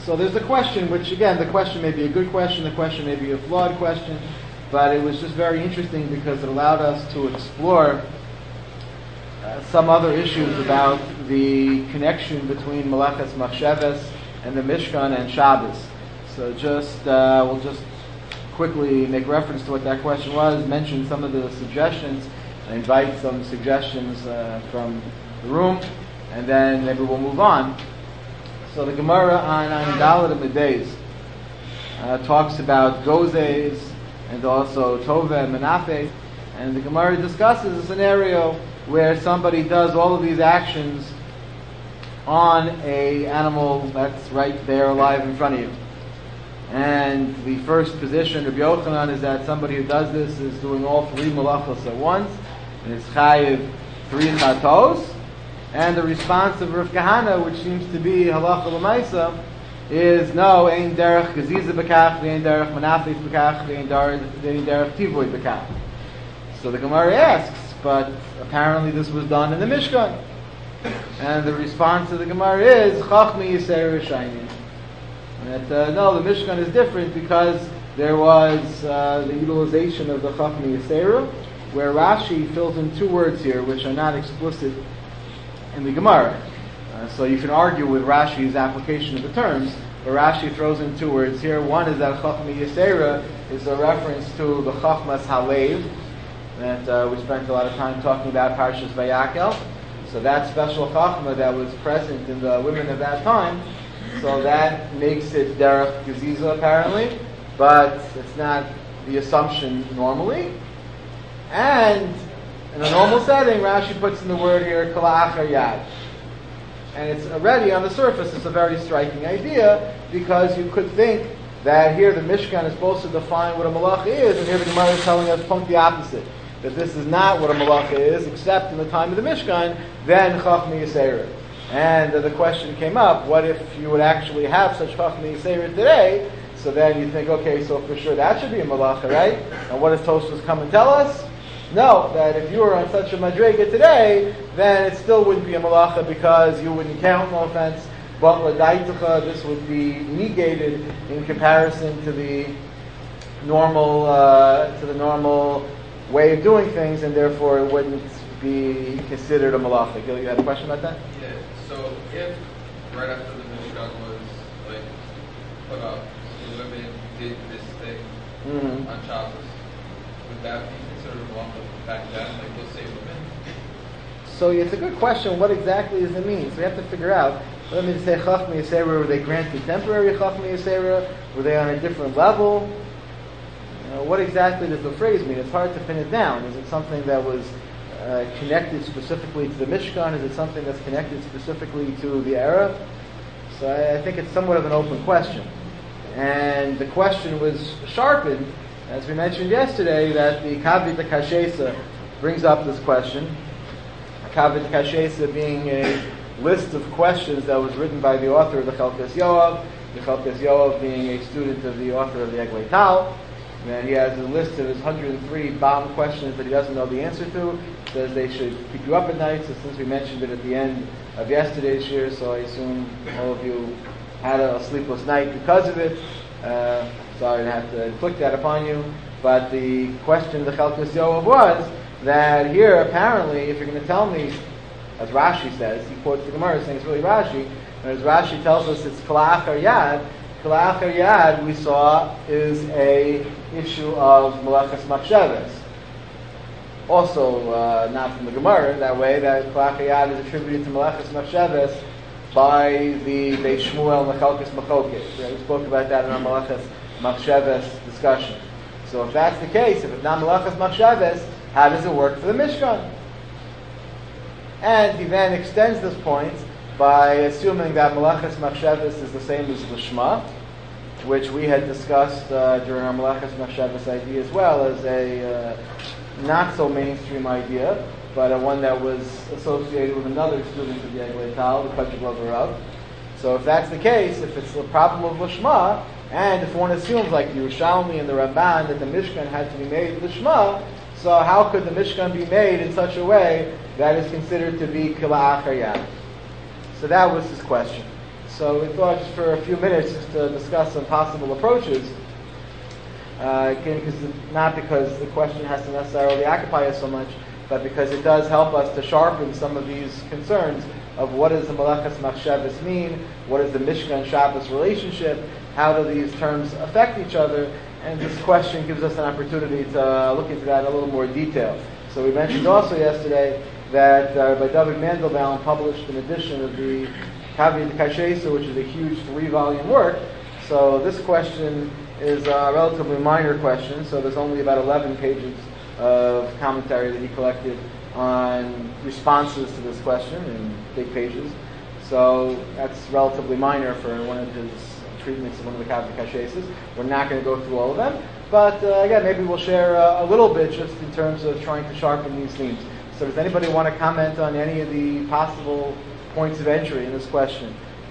So there's a question, which again, the question may be a good question, the question may be a flawed question, but it was just very interesting because it allowed us to explore some other issues about the connection between Melachas Machshavas and the Mishkan and Shabbos. So we'll just quickly make reference to what that question was, mention some of the suggestions, and invite some suggestions from the room, and then maybe we'll move on. So the Gemara on Dalet and Medeis talks about Gozes and also Tove and Menafeh, and the Gemara discusses a scenario where somebody does all of these actions on a animal that's right there alive in front of you. And the first position, Rabbi Yochanan, is that somebody who does this is doing all three malachos at once, and it's chayiv 3 chatos. And the response of Rav Kahana, which seems to be halacha l'maisa, is no, ein derech geziza b'kach, ve'ein derech manafis b'kach, ve'ein derech tivoy b'kach. So the Gemara asks, but apparently this was done in the Mishkan. And the response of the Gemara is, chachmi yisera shaynin. That no, the Mishkan is different because there was the utilization of the chachmi yisera, where Rashi fills in two words here, which are not explicit in the Gemara. So you can argue with Rashi's application of the terms, but Rashi throws in two words here. One is that Chachma Yisera is a reference to the Chachmas Halev, that we spent a lot of time talking about Parshas Vayakel. So that special Chachma that was present in the women of that time, so that makes it Derech Geziza apparently, but it's not the assumption normally. And in a normal setting, Rashi puts in the word here, Kala Achar Yad. And it's already, on the surface, it's a very striking idea, because you could think that here the Mishkan is supposed to define what a malacha is, and here the Gemara is telling us the opposite, that this is not what a malacha is, except in the time of the Mishkan, then Chachmi Yisera. And the question came up, what if you would actually have such Chachmi Yisera today? So then you think, okay, so for sure that should be a malacha, right? And what does Tosfos come and tell us? No, that if you were on such a madrega today, then it still wouldn't be a malacha because you wouldn't count, no offense, but l'daitucha, this would be negated in comparison to the normal way of doing things, and therefore it wouldn't be considered a malacha. Gil, you had a question about that? Yeah. So if right after the Mishkan was like put up, the women did this thing on Shabbos, would that be considered a malacha back then? Like, let's say women. So it's a good question. What exactly does it mean? So we have to figure out. Let me say Chachmi Yisera, were they granted temporary Chachmi Yisera? Were they on a different level? What exactly does the phrase mean? It's hard to pin it down. Is it something that was connected specifically to the Mishkan? Is it something that's connected specifically to the era? So I think it's somewhat of an open question. And the question was sharpened, as we mentioned yesterday, that the Kavit Kashesa brings up this question. Kavit Kashesa being a list of questions that was written by the author of the Chelkas Yoav, the Chelkas Yoav being a student of the author of the Eglei Tal, and he has a list of his 103 bomb questions that he doesn't know the answer to. Says they should keep you up at night. So since we mentioned it at the end of yesterday's year, so I assume all of you had a sleepless night because of it. Sorry to have to inflict that upon you, but the question of the Chelkas Yoav was that here apparently, if you're going to tell me, as Rashi says, he quotes the Gemara saying it's really Rashi, and as Rashi tells us it's Kala Achar Yad. Kala Achar Yad, we saw, is a issue of Melachas Machshavas. Also, not from the Gemara, that way, that Kala Achar Yad is attributed to Melachas Machshavas by the Beit Shmuel and the Chelkas Machokes. We spoke about that in our Melachas Machshavas discussion. So if that's the case, if it's not Melachas Machshavas, how does it work for the Mishkan? And he then extends this point by assuming that Melachas Machshavas is the same as Lishma, which we had discussed during our Melachas Machshavas idea as well as a not so mainstream idea, but one that was associated with another student of the Eglei Tal, the Pachaglover Rav. So if that's the case, if it's the problem of Lishma, and if one assumes like the Yerushalmi and the Ramban that the Mishkan had to be made Lishma, so how could the Mishkan be made in such a way that is considered to be Kala Achar Yad? So that was his question. So we thought just for a few minutes just to discuss some possible approaches. Again, not because the question has to necessarily occupy us so much, but because it does help us to sharpen some of these concerns of what does the Malachas Machshavas mean, what is the Mishkan Shabbos relationship, how do these terms affect each other, and this question gives us an opportunity to look into that in a little more detail. So we mentioned also yesterday that by David Mandelbaum published an edition of the Kavi Kashesa, which is a huge 3-volume work. So this question is a relatively minor question, so there's only about 11 pages of commentary that he collected on responses to this question in big pages. So that's relatively minor for one of his treatments of one of the Kavi Kashesas. We're not going to go through all of them, but again, maybe we'll share a little bit just in terms of trying to sharpen these themes. So does anybody want to comment on any of the possible points of entry in this question?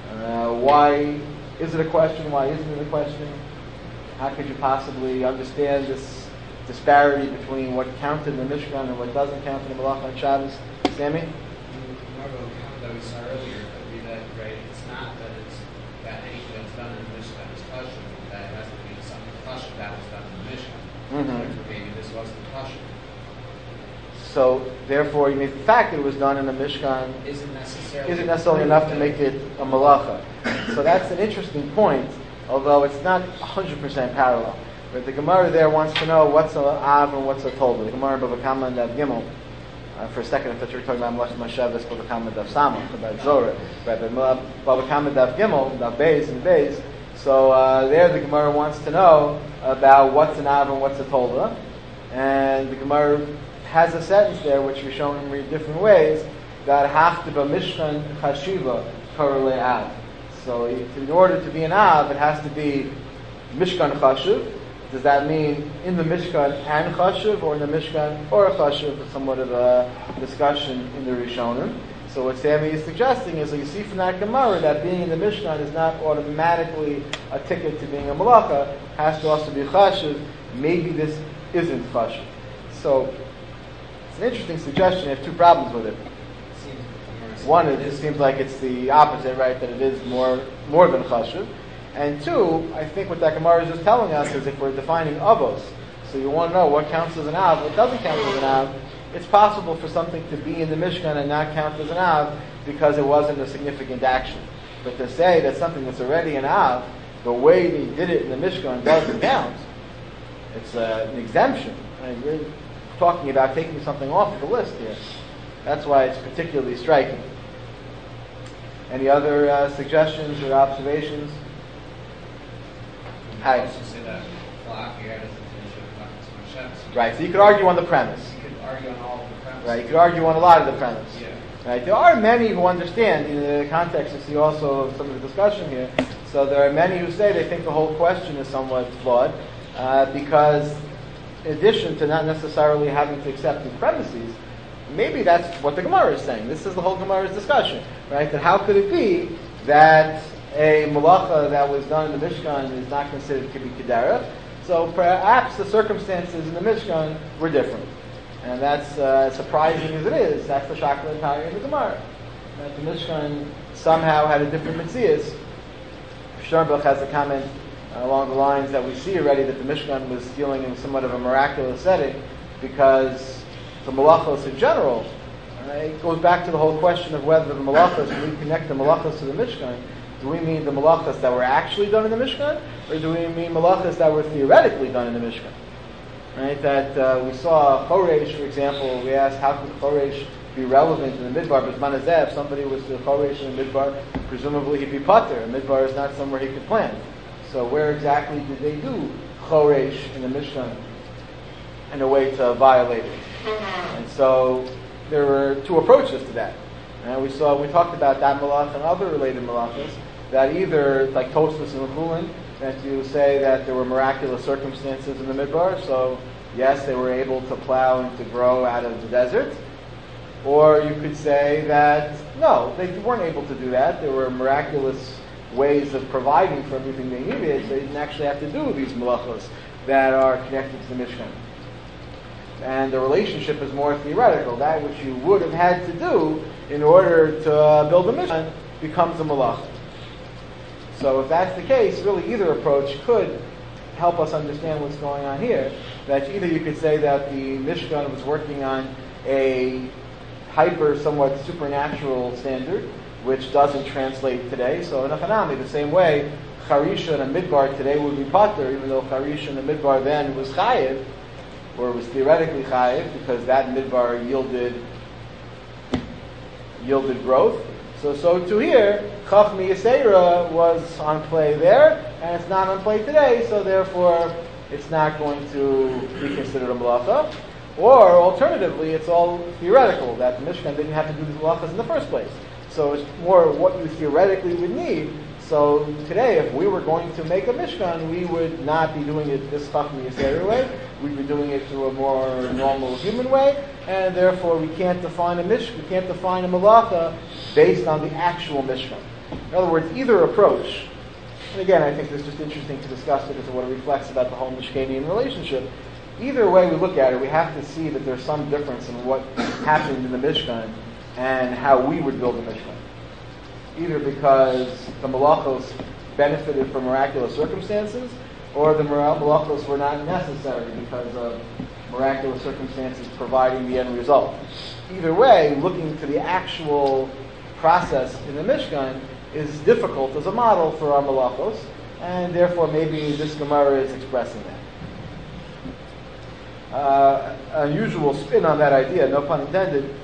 Why is it a question? Why isn't it a question? How could you possibly understand this disparity between what counted in the Mishkan and what doesn't count in the Malach on Shabbos? Sammy? That we saw earlier, could be that, right, it's not that it's that anything that's done in the Mishkan is kosher, that it has to be something kosher that was done in the Mishkan. So maybe this wasn't kosher. So, therefore, you mean the fact that it was done in the Mishkan isn't necessarily enough to make it a malacha. So that's an interesting point, although it's not 100% parallel. But the Gemara there wants to know what's a Av and what's a Tolba. The Gemara in Bava Kama and Dav Gimel. For a second, I thought you were talking about Malach Mashavas, Bava Kama and Dav Sama, about Zorah. Right, but Bava Kama and Dav Gimel, Dav Beis and Beis. So there the Gemara wants to know about what's an Av and what's a Tolba. And the Gemara has a sentence there which we've shown in different ways, that Haftiba Mishkan Chashiva Karule Av. So in order to be an Av, it has to be Mishkan Chashiv. Does that mean in the Mishkan and Chashiv, or in the Mishkan or Chashiv? It's somewhat of a discussion in the Rishonim. So what Sammy is suggesting is that you see from that Gemara that being in the Mishkan is not automatically a ticket to being a Malacha, it has to also be Chashiv. Maybe this isn't Chashiv. So it's an interesting suggestion. I have two problems with it. One, it just seems like it's the opposite, right? That it is more than chashuv. And two, I think what that Gemara is just telling us is if we're defining avos, so you want to know what counts as an av, what doesn't count as an av. It's possible for something to be in the Mishkan and not count as an av because it wasn't a significant action. But to say that something that's already an av, the way they did it in the Mishkan doesn't count. It's an exemption. We're talking about taking something off of the list here. That's why it's particularly striking. Any other suggestions or observations? I also say that Malachi doesn't finish with right, so you could argue on the premise. You could argue on all of the premise. Right, you could argue on a lot of the premise. Yeah. Right, there are many who understand, in the context you see also of some of the discussion here, so there are many who say they think the whole question is somewhat flawed, because in addition to not necessarily having to accept the premises, maybe that's what the Gemara is saying. This is the whole Gemara's discussion, right? That how could it be that a malacha that was done in the Mishkan is not considered to be Kedera? So perhaps the circumstances in the Mishkan were different. And that's surprising as it is. That's the Shakla and Tari in the Gemara. That the Mishkan somehow had a different Metzias. Sternbuch has a comment along the lines that we see already that the Mishkan was dealing in somewhat of a miraculous setting because the malachos in general, it goes back to the whole question of whether the malachos, when we connect the malachos to the Mishkan, do we mean the malachos that were actually done in the Mishkan, or do we mean malachos that were theoretically done in the Mishkan? Right? That we saw Choresh, for example, we asked how could Choresh be relevant in the Midbar, but Manazeh, if somebody was to Choresh in the Midbar, presumably he'd be Pater. A Midbar is not somewhere he could plant. So where exactly did they do Choresh in the Mishkan in a way to violate it? And so there were two approaches to that. And we talked about that malach and other related malachas, that either, like Tosfos and Chulin, that you say that there were miraculous circumstances in the Midbar, so yes, they were able to plow and to grow out of the desert. Or you could say that, no, they weren't able to do that. There were miraculous ways of providing for everything they needed, so they didn't actually have to do these malachos that are connected to the Mishkan. And the relationship is more theoretical. That which you would have had to do in order to build a Mishkan becomes a malacha. So if that's the case, really either approach could help us understand what's going on here. That either you could say that the Mishkan was working on a somewhat supernatural standard, which doesn't translate today. So in Hanami, the same way, Charisha and a Midbar today would be Pater, even though Charisha and a Midbar then was Chayiv, or was theoretically Chayiv, because that Midbar yielded growth. So to here, Chachmi Yisera was on play there, and it's not on play today, so therefore it's not going to be considered a malacha. Or alternatively, it's all theoretical, that the Mishkan didn't have to do these malachas in the first place. So it's more what you theoretically would need. So today, if we were going to make a Mishkan, we would not be doing it this Chachmi Yisera way. We'd be doing it through a more normal human way, and therefore we can't define a malacha based on the actual Mishkan. In other words, either approach, and again, I think it's just interesting to discuss because of what it reflects about the whole Mishkanian relationship. Either way we look at it, we have to see that there's some difference in what happened in the Mishkan and how we would build the Mishkan. Either because the malachos benefited from miraculous circumstances, or the malachos were not necessary because of miraculous circumstances providing the end result. Either way, looking to the actual process in the Mishkan is difficult as a model for our malachos, and therefore maybe this Gemara is expressing that. Unusual spin on that idea, no pun intended.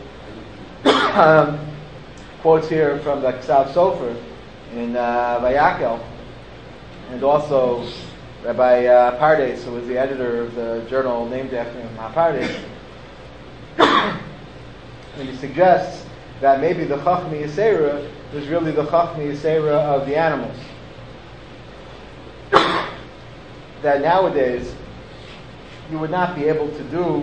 Quotes here from the Ksav Sofer in Vayakel, and also Rabbi Pardes, who was the editor of the journal named after him, Pardes. And he suggests that maybe the Chachmi Yisera is really the Chachmi Yisera of the animals. That nowadays you would not be able to do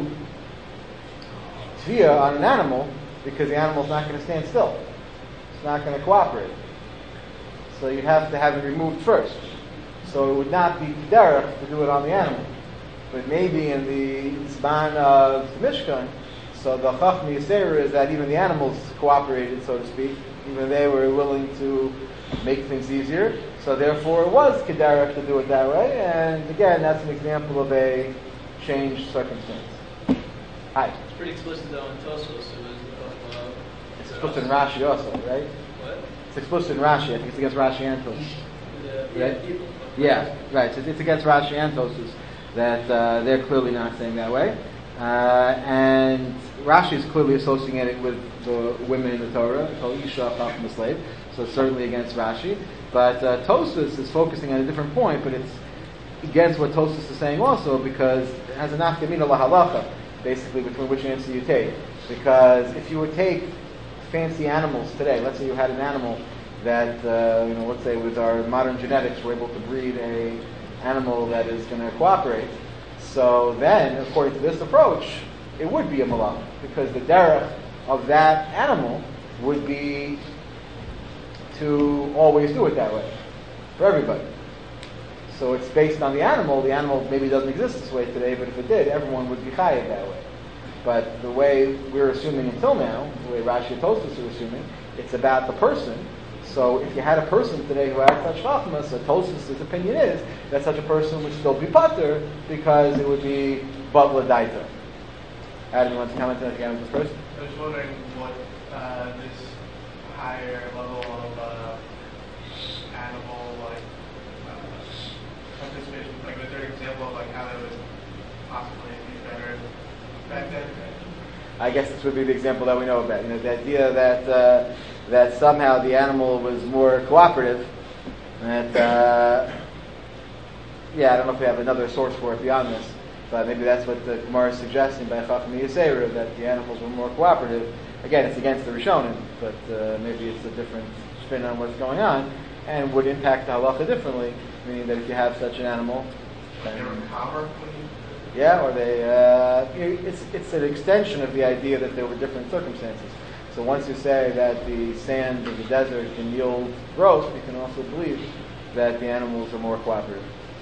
Tviyah on an animal because the animal's not going to stand still. It's not going to cooperate. So you'd have to have it removed first. So it would not be derech to do it on the animal. But maybe in the Zman of the Mishkan, so the Chachmi Yisera is that even the animals cooperated, so to speak. Even they were willing to make things easier. So therefore it was Kederach to do it that way. And again, that's an example of a changed circumstance. Hi. It's pretty explicit though in Tosfos. It's explicit in Rashi also, right? What? It's explicit in Rashi. I think it's against Rashi and Tosfos. Right? Yeah, right. So it's against Rashi and Tosfos that they're clearly not saying that way. And Rashi is clearly associating it with the women in the Torah, called Isha from the slave. So it's certainly against Rashi. But Tosfos is focusing on a different point, but it's against what Tosfos is saying also, because it has a nafkamina lahalacha, basically between which answer you take. Because if you would take fancy animals today, let's say you had an animal that, let's say with our modern genetics, we're able to breed a animal that is going to cooperate. So then, according to this approach, it would be a malach, because the derech of that animal would be to always do it that way for everybody. So it's based on the animal. The animal maybe doesn't exist this way today, but if it did, everyone would be chayav that way. But the way we're assuming until now, the way Rashi and Tosfos are assuming, it's about the person. So if you had a person today who had such chachma, so Tosfos' opinion is that such a person would still be pater because it would be batla daita. Adam, you want to comment on that again first? I was wondering what this higher level of animal participation, like a third example of how that would possibly be better back then. I guess this would be the example that we know about. The idea that somehow the animal was more cooperative. That I don't know if we have another source for it beyond this, but maybe that's what the Gemara is suggesting by Chachmi Yisera, that the animals were more cooperative. Again, it's against the Rishonim, but maybe it's a different spin on what's going on, and would impact the halacha differently, meaning that if you have such an animal, they were calmer. or they, it's an extension of the idea that there were different circumstances. So once you say that the sand of the desert can yield growth, you can also believe that the animals are more cooperative.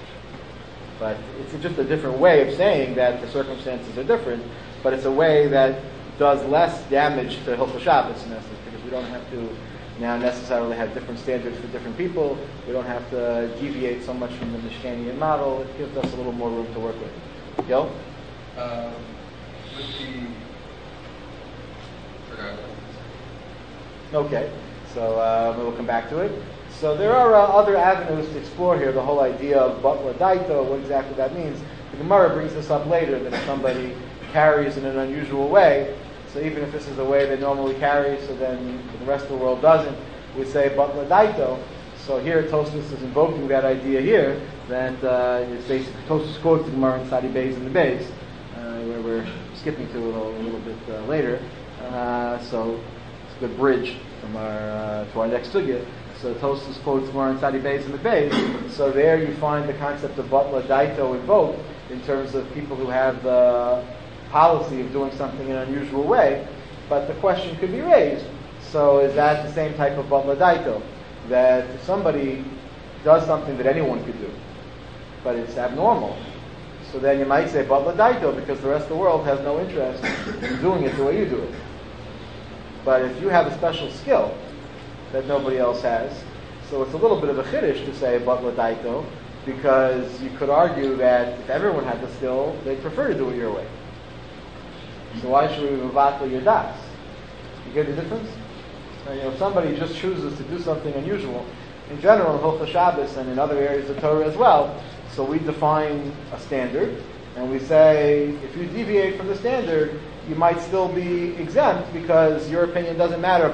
But it's just a different way of saying that the circumstances are different, but it's a way that does less damage to Hilchos Shabbos in essence, because we don't have to now necessarily have different standards for different people. We don't have to deviate so much from the Mishkanian model. It gives us a little more room to work with. Yo? With the... Forgot. Okay, so we'll come back to it. So there are other avenues to explore here, the whole idea of Batla Daito, what exactly that means. The Gemara brings this up later, that if somebody carries in an unusual way, so even if this is the way they normally carry, so then the rest of the world doesn't, we say Batla Daito. So here Tosfos is invoking that idea here, that it's basically, Tosfos quotes the Gemara in Sadi Beis in the Beis, where we're skipping to a little bit later. So it's a good bridge from our to our next sugya. So Tosfos quotes Gemara in Sadi Beis in the Beis. So there you find the concept of Batla Daito invoked in terms of people who have the policy of doing something in an unusual way. But the question could be raised. So is that the same type of Batla Daito? That if somebody does something that anyone could do, but it's abnormal, so then you might say Batla Daito because the rest of the world has no interest in doing it the way you do it. But if you have a special skill that nobody else has, so it's a little bit of a chiddush to say Batla Daito, because you could argue that if everyone had the skill, they'd prefer to do it your way. So why should we mevatla your das? You get the difference? If somebody just chooses to do something unusual, in general in Hilchos Shabbos and in other areas of Torah as well, so we define a standard, and we say if you deviate from the standard, you might still be exempt because your opinion doesn't matter.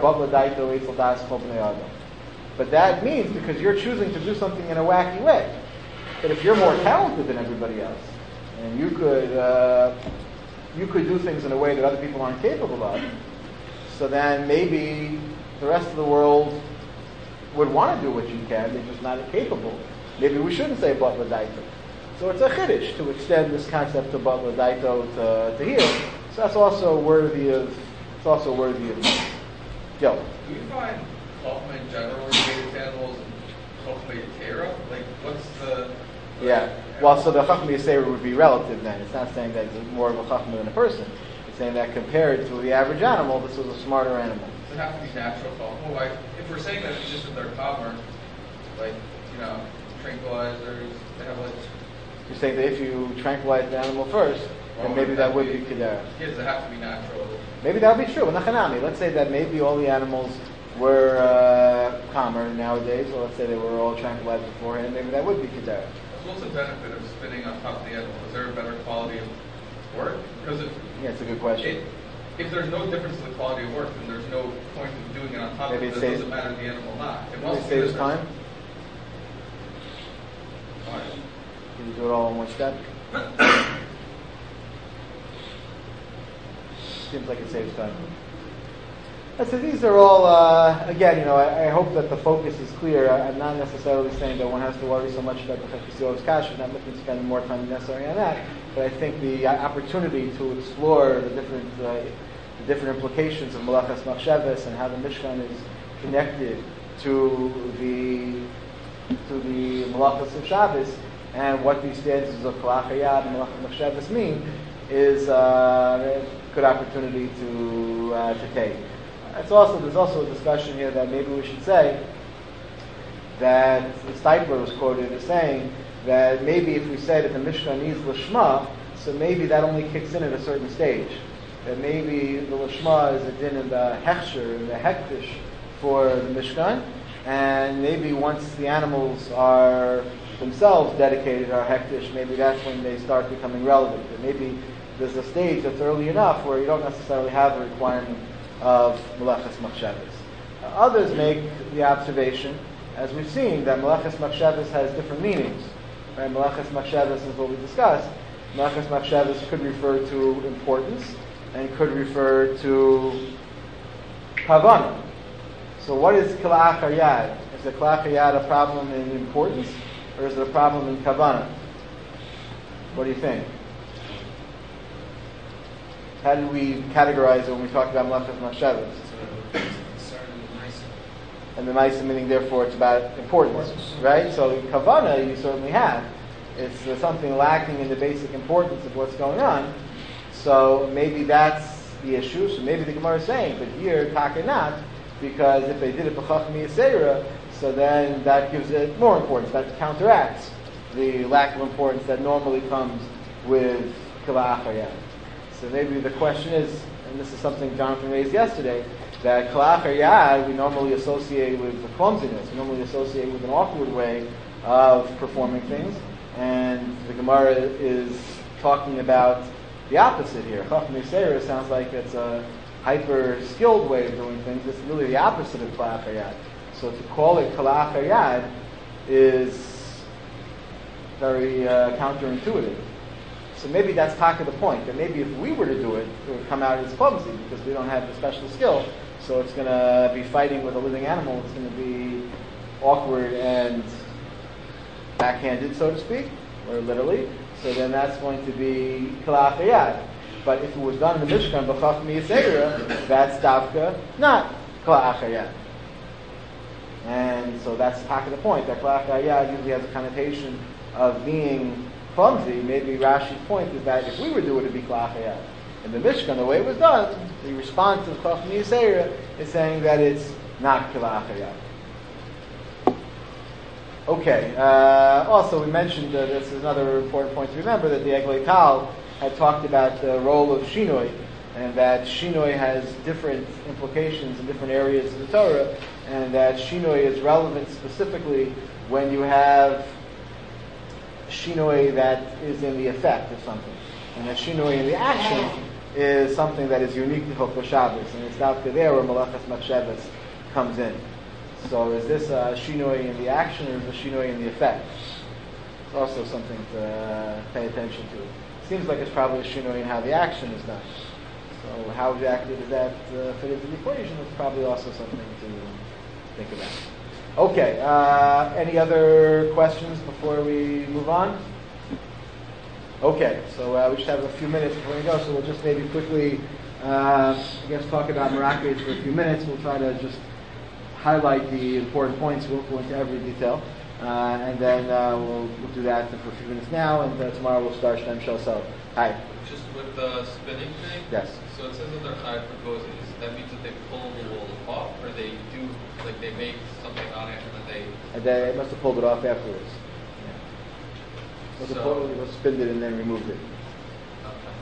But that means because you're choosing to do something in a wacky way. But if you're more talented than everybody else, and you could do things in a way that other people aren't capable of, so then maybe the rest of the world would want to do what you can, they're just not capable. Maybe we shouldn't say Batla Daito. So it's a chiddush to extend this concept of Batla Daito to here. So that's also worthy of. Yo. Do you find Chochmah in general related to animals and Chochmah Yetera? Like, what's the... Yeah. Well, so the Chochmah Yisera would be relative then. It's not saying that it's more of a Chochmah than a person. It's saying that compared to the average animal, this was a smarter animal. Does it have to be natural Chochmah? Like, if we're saying that it's just in their cover, like, tranquilizers, they have like... You're saying that if you tranquilize the animal first, then maybe that would be Kedera. Yeah, does it have to be natural? Maybe that would be true. Let's say that maybe all the animals were calmer nowadays, or let's say they were all tranquilized beforehand, maybe that would be Kedera. What's the benefit of spinning on top of the animal? Is there a better quality of work? Because it's a good question. If there's no difference in the quality of work, then there's no point in doing it on top of it. It doesn't matter to the animal not. It saves time. Can you do it all in one step? Seems like it saves time. So these are all, again, I hope that the focus is clear. I'm not necessarily saying that one has to worry so much about the Chefisiov's Kash. I'm not looking to spend more time necessarily on that. But I think the opportunity to explore the different implications of Malachas Machshavos and how the Mishkan is connected to the Malachas of Shabbos and what these stanzas of Kol HaChayad and Malachas Machshavos mean is a good opportunity to take. There's also a discussion here that maybe we should say that Steipler was quoted as saying that maybe if we say that the Mishkan needs Lishma, so maybe that only kicks in at a certain stage. That maybe the Lishma is a din in the Hechsher, in the Hektish for the Mishkan, and maybe once the animals are themselves dedicated to our Hektish, maybe that's when they start becoming relevant. But maybe there's a stage that's early enough where you don't necessarily have a requirement of Malachas Machshavos. Others make the observation, as we've seen, that Malachas Machshavos has different meanings. Right? Malachas Machshavos is what we discussed. Malachas Machshavos could refer to importance and could refer to Kavanah. So what is Kol HaChayad? Is the Kol HaChayad a problem in importance, or is it a problem in Kavanah? What do you think? How did we categorize it when we talked about Malachas Machshavos? And the Maisa meaning, therefore, it's about importance, right? So in Kavanah, you certainly have. It's something lacking in the basic importance of what's going on. So maybe that's the issue. So maybe the Gemara is saying, but here, Takanat, because if they did it b'chacham yisera, so then that gives it more importance. That counteracts the lack of importance that normally comes with kala achar yad. So maybe the question is, and this is something Jonathan raised yesterday, that kala achar yad we normally associate with the clumsiness, we normally associate with an awkward way of performing things, and the Gemara is talking about the opposite here. Chacham Yisera sounds like it's a hyper-skilled way of doing things. It's really the opposite of kala achar yad. So to call it kala achar yad is very counterintuitive. So maybe that's taka the point, that maybe if we were to do it, it would come out as clumsy because we don't have the special skill. So it's going to be fighting with a living animal. It's going to be awkward and backhanded, so to speak, or literally. So then that's going to be kala achar yad. But if it was done in the Mishkan, b'chacham yisera, that's davka, not kala achar yad. And so that's taka the point, that kala achar yad usually has a connotation of being clumsy. Maybe Rashi's point is that if we were to do it, it would be kala achar yad. In the Mishkan, the way it was done, the response of Chacham Yisera is saying that it's not kala achar yad. Okay. Also, we mentioned this is another important point to remember, that the Eglei Tal had talked about the role of Shinoi, and that Shinoi has different implications in different areas of the Torah, and that Shinoi is relevant specifically when you have Shinoi that is in the effect of something, and that Shinoi in the action is something that is unique to Hilchos Shabbos, and it's Davka there where Malachas Machshavas comes in. So is this a Shinoi in the action, or is it a Shinoi in the effect? It's also something to pay attention to. Seems like it's probably a Shinoi in how the action is done. So how exactly does that fit into the equation? It's probably also something to think about. Okay, any other questions before we move on? Okay, so we just have a few minutes before we go, so we'll just maybe quickly, talk about Merakes for a few minutes. We'll try to just highlight the important points. We won't go into every detail. And then we'll do that for a few minutes now, and tomorrow we'll start Shem Shel Sel. Hi. Just with the spinning thing? Yes. So it says that they're high fructose. That means that they pull the wool off, or they do, like they make something on it and then they... And they must have pulled it off afterwards. Yeah. Must have spinned it and then removed it. Okay.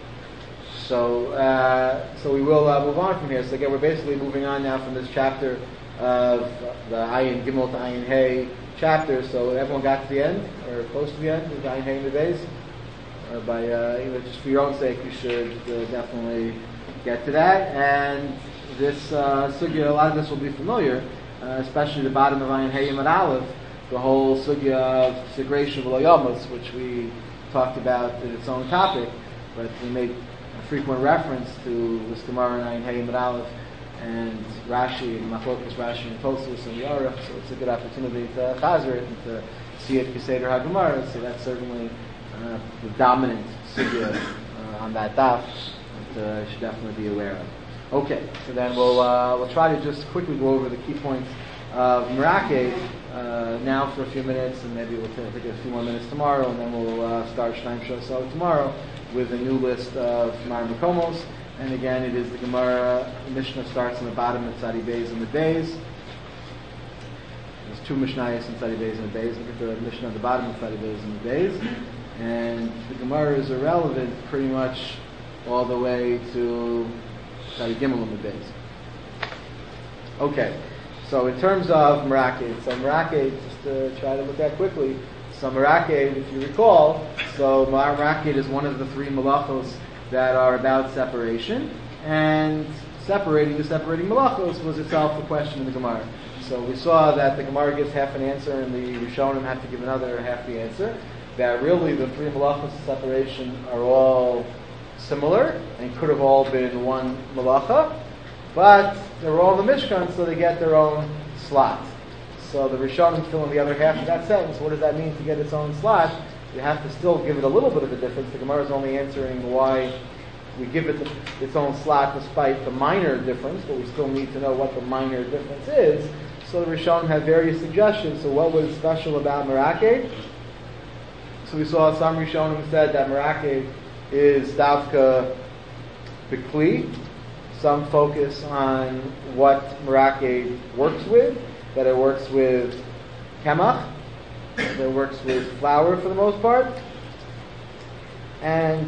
So we will move on from here. So again, we're basically moving on now from this chapter of the Ayin Gimel to Ayin Hey chapter. So everyone got to the end, or close to the end of Ayin Hey in the days? Or by, just for your own sake, you should definitely get to that. And this sugya, a lot of this will be familiar, especially the bottom of Ayin Hey Yamad Aleph, the whole sugya of segregation of Loyamas, which we talked about in its own topic, but we made a frequent reference to this Gemara in Ayin Hey Yamad Aleph, and Rashi, and Machlokas Rashi and Tosfos and Yarech, so it's a good opportunity to chazer it and to see it Keseder HaGemara, so that's certainly the dominant sugya on that daf that you should definitely be aware of. Okay, so then we'll try to just quickly go over the key points of Merakes now for a few minutes, and maybe we'll take a few more minutes tomorrow, and then we'll start Shnayim Shel Sel tomorrow with a new list of Mar Makomos. And again, it is the Gemara. Mishnah starts on the bottom of Tzadi Beis and the Beis. There's two Mishnayos in Tzadi Beis and the Beis. Look at the Mishnah at the bottom of Tzadi Beis and the Beis. And the Gemara is irrelevant pretty much all the way to Tzadi Gimel and the Beis. Okay, so in terms of Merakes, just to try to look at quickly, so Merakes, if you recall, so Merakes is one of the three malachos that are about separation, and separating malachos was itself a question in the Gemara. So we saw that the Gemara gives half an answer, and the Rishonim have to give another half the answer. That really the three malachos of separation are all similar and could have all been one malacha, but they're all in the Mishkan, so they get their own slot. So the Rishonim fill in the other half of that sentence. What does that mean to get its own slot? You have to still give it a little bit of a difference. The Gemara is only answering why we give it its own slot despite the minor difference, but we still need to know what the minor difference is. So the Rishonim have various suggestions. So what was special about Merakes? So we saw some Rishonim said that Merakes is Davka B'Kli. some focus on what Merake works with, that it works with kemach, that it works with flour for the most part. And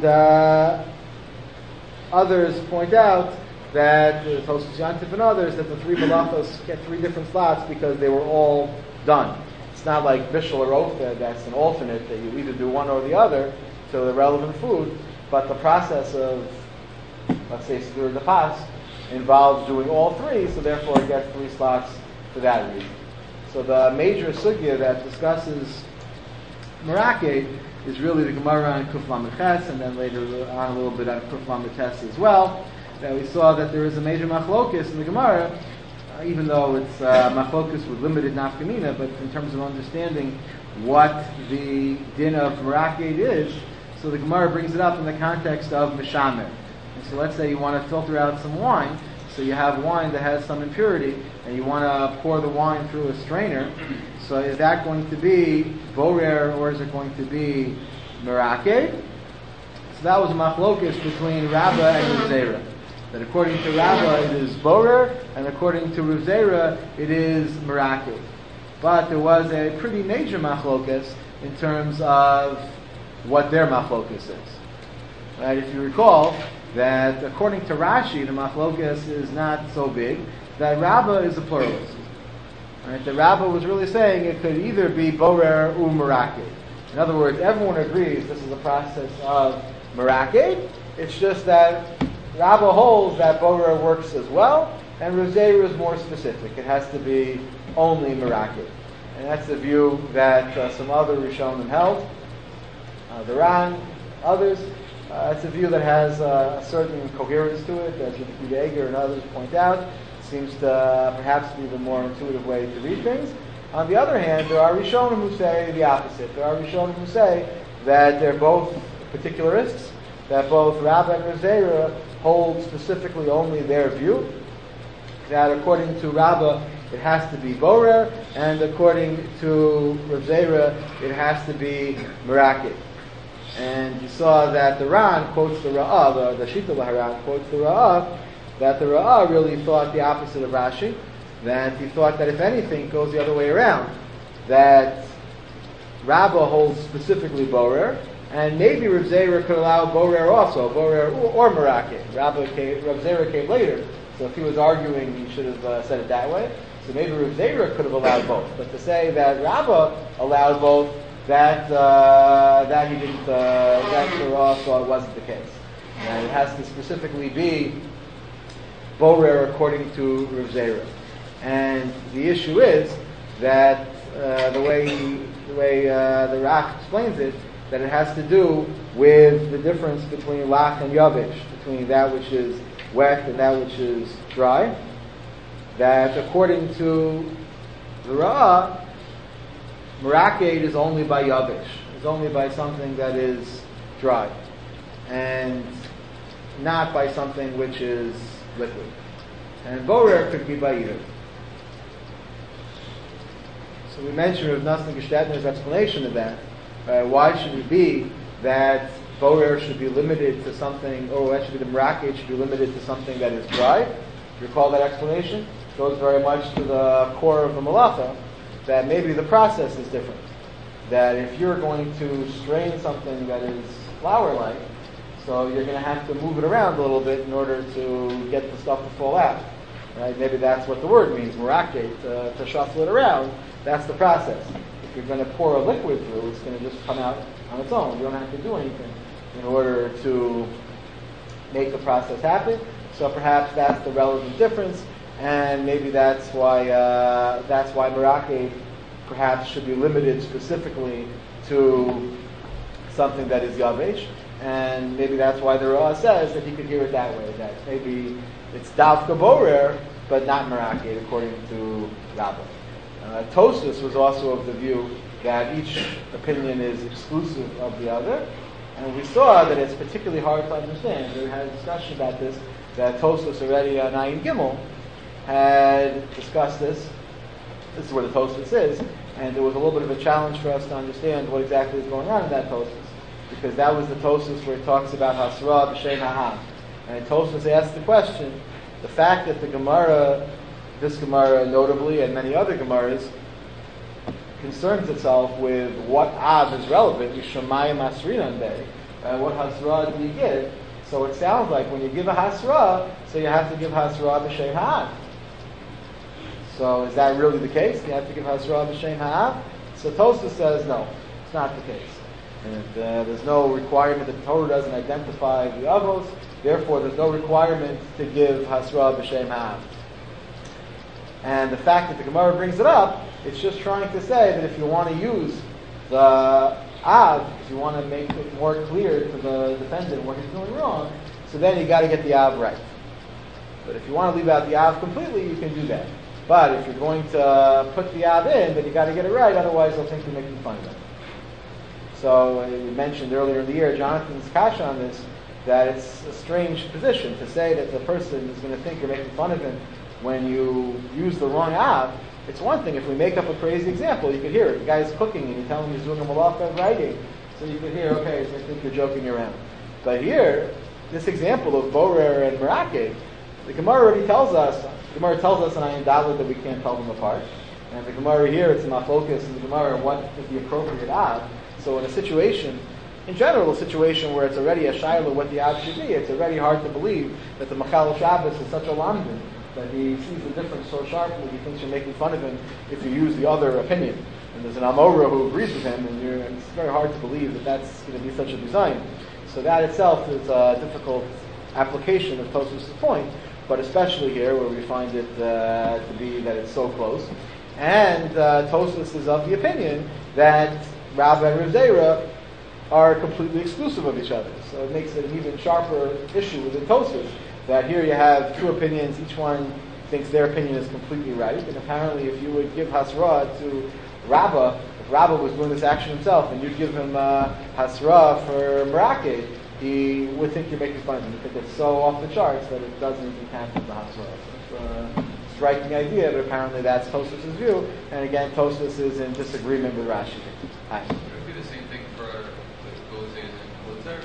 others point out that, Tosfos Yantif and others, that the three balachos get three different slots because they were all done. It's not like bishul or ofa, that's an alternate, that you either do one or the other to the relevant food, but the process of, let's say, Sidur the Pas, involves doing all three, so therefore it gets three slots for that reason. So the major sugya that discusses Merake is really the Gemara on Kuf Lamed Ches, and then later on a little bit on Kuf Lamed Tes as well. That we saw that there is a major machlokis in the Gemara, even though it's machlokis with limited nafkamina, but in terms of understanding what the din of Merake is, so the Gemara brings it up in the context of Mishamer. And so let's say you want to filter out some wine, so you have wine that has some impurity, and you want to pour the wine through a strainer. So is that going to be borer, or is it going to be Merake? So that was a machlokis between Rabbah and Rav Zera. That according to Rabbah it is borer, and according to Rav Zera it is Merake. But there was a pretty major machlokis in terms of what their machlokis is. Right? If you recall, that according to Rashi, the machlokis is not so big, that Rabbah is a pluralist. Right? The Rabbah was really saying it could either be borer or Merake. In other words, everyone agrees this is a process of Merake. It's just that Rabbah holds that borer works as well, and Rav Zera is more specific. It has to be only Merake. And that's the view that some other Rishonim held. The Ran, others. It's a view that has a certain coherence to it, as Yehuda Eger and others point out. It seems to perhaps be the more intuitive way to read things. On the other hand, there are Rishonim who say the opposite. There are Rishonim who say that they're both particularists, that both Rabbah and Rav Zera hold specifically only their view, that according to Rabbah it has to be borer, and according to Rav Zera it has to be Merake. And you saw that the Ran quotes the Ra'ah, the Shita Laharan quotes the Ra'ah, that the Ra'ah really thought the opposite of Rashi, that he thought that if anything it goes the other way around, that Rabbah holds specifically borer, and maybe Rav Zera could allow borer also, borer or Merake. Rav Zera came later, so if he was arguing he should have said it that way. So maybe Rav Zera could have allowed both. But to say that Rabbah allowed both, that he didn't, that Torah thought wasn't the case. And it has to specifically be borer according to Rav Zera. And the issue is that the way the Rach explains it, that it has to do with the difference between lach and yavish, between that which is wet and that which is dry. That according to the Ra'ah, Merake is only by yavish, is only by something that is dry, and not by something which is liquid. And borer could be by either. So we mentioned Rav Nosson Gestetner's explanation of that. Why should it be that borer should be limited to something, or actually the Merake should be limited to something that is dry? Do you recall that explanation? It goes very much to the core of the malacha, that maybe the process is different. That if you're going to strain something that is flour-like, so you're going to have to move it around a little bit in order to get the stuff to fall out. Right? Maybe that's what the word means, Merake, to shuffle it around. That's the process. If you're going to pour a liquid through, it's going to just come out on its own. You don't have to do anything in order to make the process happen. So perhaps that's the relevant difference, and maybe that's why Merake perhaps should be limited specifically to something that is yavesh, and maybe that's why the Ra'ah says that he could hear it that way, that maybe it's davka borer, but not Merake, according to Rabbah. Tosfos was also of the view that each opinion is exclusive of the other, and we saw that it's particularly hard to understand. We had a discussion about this, that Tosfos already on Ayin Gimel had discussed this. This is where the Tosfos is, and there was a little bit of a challenge for us to understand what exactly is going on in that Tosfos, because that was the Tosfos where it talks about Hasra b'Shem Ha'am. And Tosfos asked the question The fact that the Gemara, this Gemara notably, and many other Gemaras, concerns itself with what Av is relevant, Yishamayim Asrinan Day, what Hasra do you give? So it sounds like when you give a Hasra, so you have to give Hasra b'Shem Ha'av. So is that really the case? You have to give Hasra b'Shem Ha'av? So Tosfos says no, it's not the case. And there's no requirement, the Torah doesn't identify the Avos, therefore there's no requirement to give Hasra b'Shem Ha'av. And the fact that the Gemara brings it up, it's just trying to say that if you want to use the Av, if you want to make it more clear to the defendant what he's doing wrong, so then you got to get the Av right. But if you want to leave out the Av completely, you can do that. But if you're going to put the Av in, then you got to get it right, otherwise they'll think you're making fun of them. So we mentioned earlier in the year, Jonathan's kasha on this, that it's a strange position to say that the person is going to think you're making fun of him when you use the wrong Av. It's one thing if we make up a crazy example, you could hear it. The guy's cooking and you tell him he's doing a malacha of writing, so you could hear, okay, so I think you're joking around. But here, this example of Borer and Merakeh, the Gemara already tells us, in Ayin Dalet that we can't tell them apart. And the Gemara here, it's mafocus in the Gemara, what is the appropriate Av. So in a situation, in general, a situation where it's already a shayla what the Av should be, it's already hard to believe that the Machal Shabbos is such a lamdin, that he sees the difference so sharply, he thinks you're making fun of him if you use the other opinion. And there's an Amora who agrees with him, and it's very hard to believe that that's going to be such a design. So that itself is a difficult application of Tosfos' point, but especially here where we find it to be that it's so close. And Tosfos is of the opinion that Rav and Rav Zera are completely exclusive of each other. So it makes it an even sharper issue within Tosfos, that here you have two opinions, each one thinks their opinion is completely right, and apparently if you would give Hasra to Rabbah, if Rabbah was doing this action himself, and you'd give him Hasra for Merakeh, he would think you're making fun of him. He think it's so off the charts that it doesn't even count as the Hasra. So it's a striking idea, but apparently that's Tosfos' view, and again, Tosfos is in disagreement with Rashi. Hi. Would it be the same thing for Gozes and Kotzer?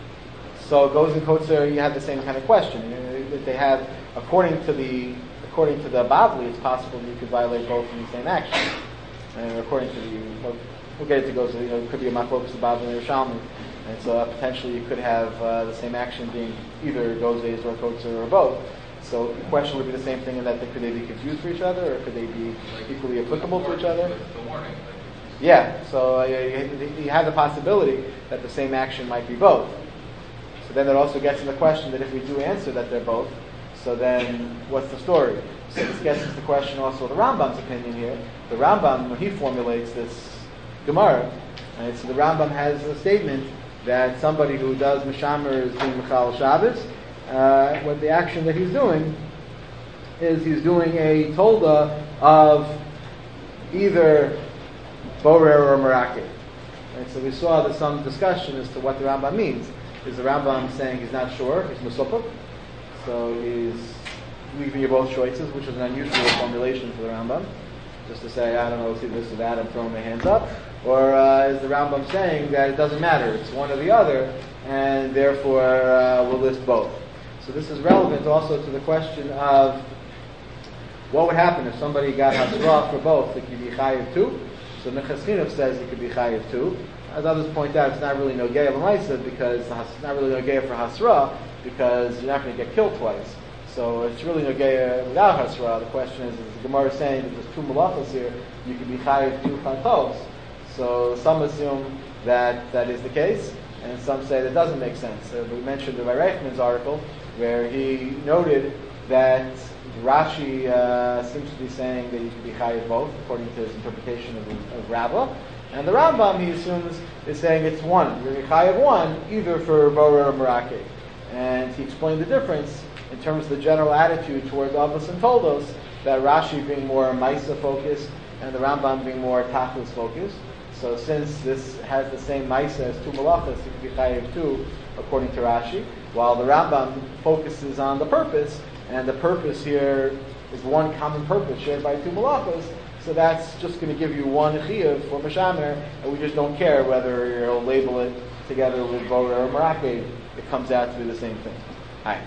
So Goz and Kotzer, you have the same kind of question. That they have, according to the Bavli, it's possible that you could violate both in the same action. And according to we'll get it to Goz, it could be a mafocus of Bavli or Shalmi, and so potentially you could have the same action being either Gozes or Kotzer or both. So the question would be the same thing in that could they be confused for each other, or could they be equally applicable to each other? The warning. Yeah, so you have the possibility that the same action might be both. So then it also gets in the question that if we do answer that they're both, so then what's the story? So this gets into the question also of the Rambam's opinion here. The Rambam, when he formulates this Gemara, right, so the Rambam has a statement that somebody who does Mishamer is doing Mechal Shabbos. What the action that he's doing is he's doing a tolda of either Borer or Merakeh. Right, so we saw there's some discussion as to what the Rambam means. Is the Rambam saying he's not sure, he's Mesupuk, so he's leaving you both choices, which is an unusual formulation for the Rambam, just to say, I don't know, it's either this or that, I'm throwing my hands up, or is the Rambam saying that it doesn't matter, it's one or the other, and therefore we'll list both. So this is relevant also to the question of what would happen if somebody got Hasra for both, it could be Chayiv too. So Nechas says it could be Chayiv too. As others point out, it's not really Nogeya L'maisa because it's not really Nogeya for Hasra because you're not going to get killed twice. So it's really Nogeya without Hasra. The question is the Gemara is saying that there's two malachas here, you can be Chayiv two Chatos. So some assume that that is the case, and some say that doesn't make sense. So we mentioned the Reichman's article where he noted that Rashi seems to be saying that you can be Chayiv both according to his interpretation of Rabbah. And the Rambam, he assumes, is saying it's one. You're Chayiv one, either for Borer or Merakeh. And he explained the difference in terms of the general attitude towards Avos and Toldos, that Rashi being more Maisa focused and the Rambam being more Tachlis focused. So since this has the same Maisa as two Malachas, it could be Chayiv two, according to Rashi, while the Rambam focuses on the purpose, and the purpose here is one common purpose shared by two Malachas. So that's just going to give you one chiyuv for Meshamer, and we just don't care whether you'll label it together with Borer or Merakeh. It comes out to be the same thing. Hi.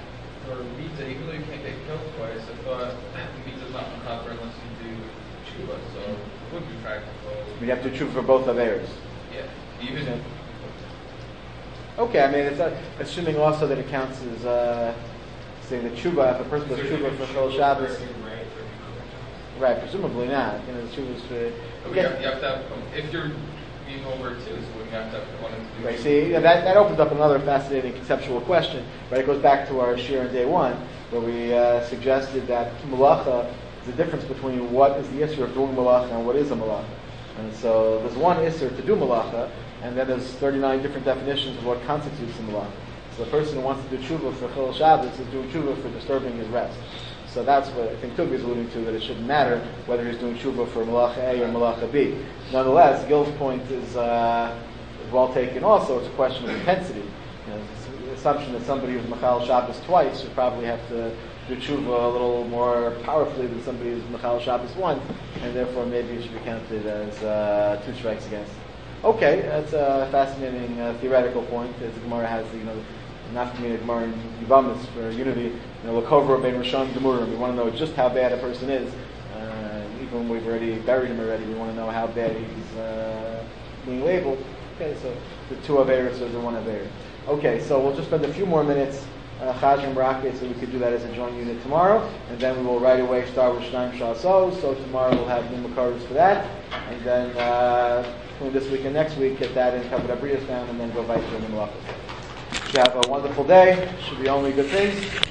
for Mita, even though you can't get killed twice, I thought Mita's not proper unless you do tshuva, so it would be practical. We have to choose for both Averas. Yeah, even. Okay, I mean, it's assuming also that it counts as saying that tshuva, if a person does tshuva for Chol Shabbos. Right, presumably not. You know, the tshuva is for. You have to have, if you're being over too, so you have to have one to do. Right, see, that opens up another fascinating conceptual question. Right, it goes back to our shir on day one, where we suggested that malacha is the difference between what is the issur of doing malacha and what is a malacha. And so there's one issur to do malacha, and then there's 39 different definitions of what constitutes a malacha. So the person who wants to do tshuva for Chol Shabbos is doing tshuva for disturbing his rest. So that's what I think Tubi is alluding to, that it shouldn't matter whether he's doing tshuva for malacha A or malacha B. Nonetheless, Gil's point is well taken also. It's a question of intensity. You know, it's the assumption that somebody who's Machal Shabbos twice should probably have to do tshuva a little more powerfully than somebody who's Machal Shabbos once, and therefore maybe it should be counted as 2 strikes against. Okay, that's a fascinating theoretical point. As the Gemara has, Nafkamina Gemara in Yivamis for unity, Lakovra Ben Rishon Gemurim. We want to know just how bad a person is. Even when we've already buried him already, we want to know how bad he's being labeled. Okay, so the 2 Averas or the 1 Averas. Okay, so we'll just spend a few more minutes Chaj and Barakah, so we could do that as a joint unit tomorrow, and then we will right away start with Shnaim Sha'asos. So tomorrow we'll have new Makaros for that, and then between this week and next week get that in Kabbalah Brias down, and then go back to the Malachos. Should have a wonderful day. Should be only good things.